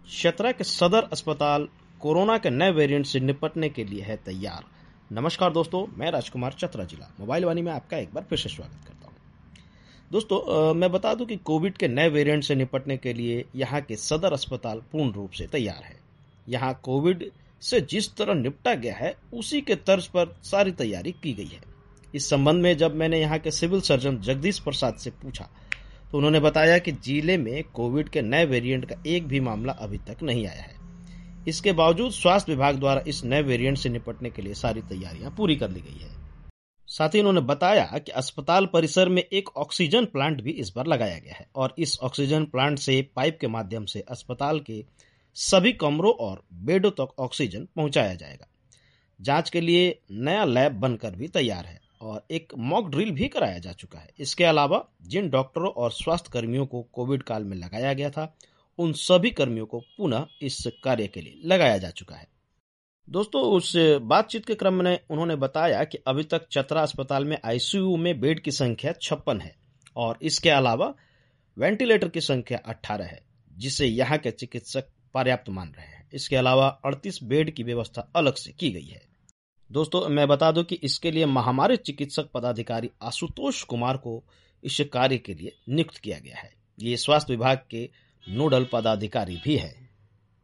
चतरा के सदर अस्पताल कोरोना के नए वेरिएंट से निपटने के लिए है तैयार। नमस्कार दोस्तों, मैं राजकुमार चतरा जिला मोबाइल वाणी में आपका एक बार फिर से स्वागत करता हूं। दोस्तों, मैं बता दूं कि कोविड के नए वेरिएंट से निपटने के लिए यहां के सदर अस्पताल पूर्ण रूप से तैयार है। यहां कोविड से जिस तरह निपटा गया है उसी के तर्ज पर सारी तैयारी की गई है। इस संबंध में जब मैंने यहाँ के सिविल सर्जन जगदीश प्रसाद से पूछा तो उन्होंने बताया कि जिले में कोविड के नए वेरिएंट का एक भी मामला अभी तक नहीं आया है। इसके बावजूद स्वास्थ्य विभाग द्वारा इस नए वेरिएंट से निपटने के लिए सारी तैयारियां पूरी कर ली गई है। साथ ही उन्होंने बताया कि अस्पताल परिसर में एक ऑक्सीजन प्लांट भी इस बार लगाया गया है और इस ऑक्सीजन प्लांट से पाइप के माध्यम से अस्पताल के सभी कमरों और बेडों तक ऑक्सीजन पहुंचाया जाएगा। जांच के लिए नया लैब बनकर भी तैयार है और एक मॉक ड्रिल भी कराया जा चुका है। इसके अलावा जिन डॉक्टरों और स्वास्थ्य कर्मियों को कोविड काल में लगाया गया था उन सभी कर्मियों को पुनः इस कार्य के लिए लगाया जा चुका है। दोस्तों, उस बातचीत के क्रम में उन्होंने बताया कि अभी तक चतरा अस्पताल में आईसीयू में बेड की संख्या 56 है और इसके अलावा वेंटिलेटर की संख्या 18 है, जिसे यहाँ के चिकित्सक पर्याप्त मान रहे हैं। इसके अलावा 38 बेड की व्यवस्था अलग से की गई है। दोस्तों, मैं बता दूं कि इसके लिए महामारी चिकित्सक पदाधिकारी आशुतोष कुमार को इस कार्य के लिए नियुक्त किया गया है। ये स्वास्थ्य विभाग के नोडल पदाधिकारी भी है।